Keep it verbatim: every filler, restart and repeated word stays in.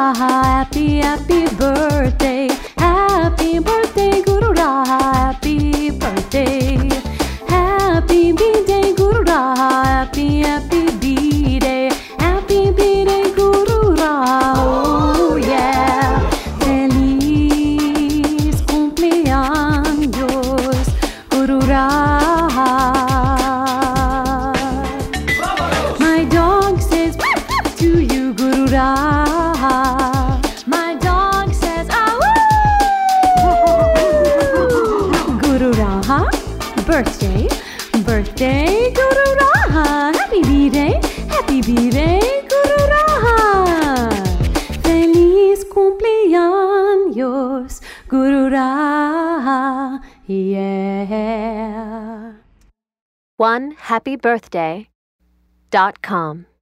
Raha, happy, happy birthday. Happy birthday, Guru Raha, happy birthday. Happy B-Day, Guru Raha, happy, happy B-Day. Happy B-Day, Guru Raha, oh yeah. Feliz cumpleaños, Guru Raha. My dog says to you, Guru Raha. My dog says, awoo! Guru Raha, birthday, birthday, Guru Raha. Happy B-Day, happy B-Day, Guru Raha. Feliz cumpleaños, Guru Raha, yeah. one happy birthday dot com